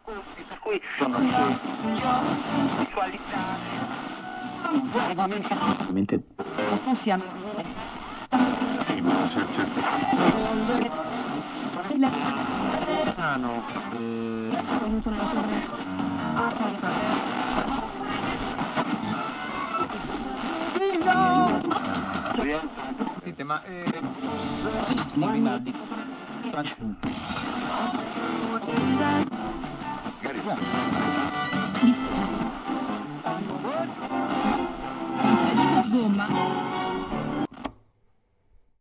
percorsi, per cui sono visualità veramente non siano sì, ma certo hanno venuto nella sentite, ma Rinaldi